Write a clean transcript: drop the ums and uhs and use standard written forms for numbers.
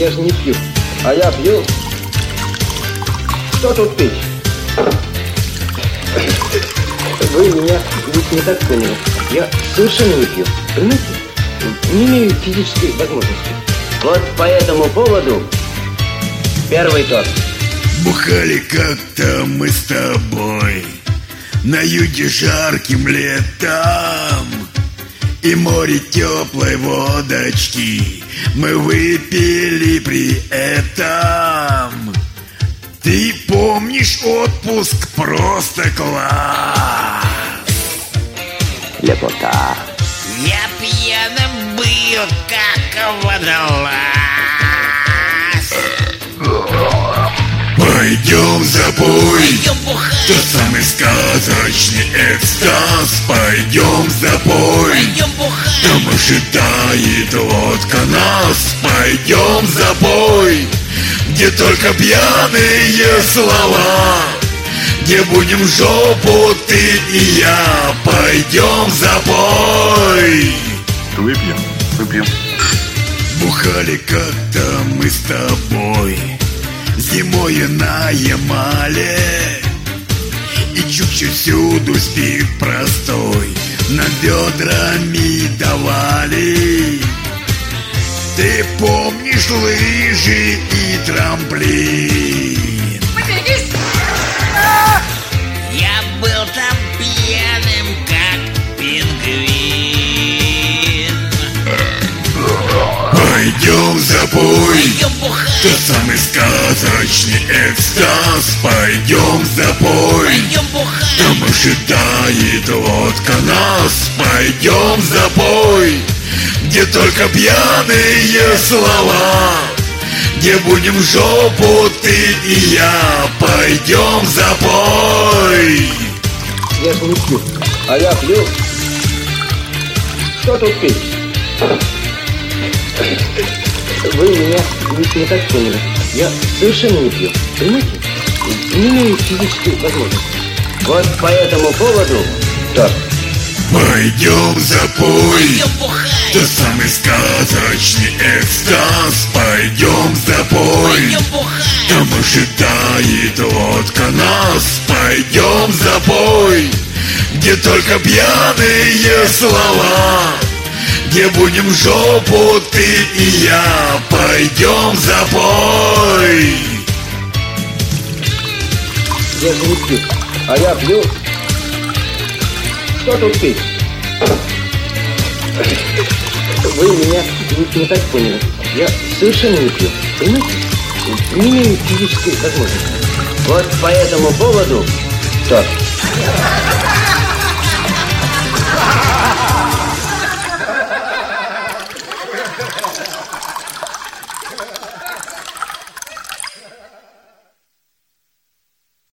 Я же не пью. А я пью. Что тут пить? Вы меня ведь не так поняли. Я совершенно не пью. Понимаете? Не имею физической возможности. Вот по этому поводу первый тост. Бухали как-то мы с тобой на юге жарким летом, и море теплой водочки мы выпили при этом. Ты помнишь отпуск? Просто класс! Лепота. Я пьяным был, как водолаз. Пойдем запой, Пойдем бухать, тот самый сказочный экстаз. Пойдем запой, пойдем бухать, там ожидает лодка нас. Пойдем запой, где только пьяные слова, где будем жопу ты и я. Пойдем запой. Выпьем. Бухали как-то мы с тобой зимою на Ямале, и чуть-чуть всюду спирт простой нам бедрами давали. Ты помнишь лыжи и трамплин? я был там пьяным, как пингвин. Пойдем запой, Пойдем бухать, тот самый сказочный экстаз. Пойдем запой, пойдем бухать, там ожидает лодка нас. Пойдем запой, где только пьяные слова, где будем жопу ты и я. Пойдем запой. Я же не пью. А я пью. Что тут пить? Вы меня ведь не так поняли. Я совершенно не пью. Понимаете? Не имею физической возможности. Вот по этому поводу тост. Пойдем запой, пойдем бухать, тот самый сказочный экстаз. Пойдем запой, пойдем бухать, там ожидает лодка нас. Пойдем запой, где только пьяные слова, где будем жопу ты и я. Пойдем запой. Я же не пью. А я пью. Что тут пить? Вы меня ведь не так поняли. Я совершенно не пью. Понимаете? Не имею физической возможности. Вот по этому поводу тост.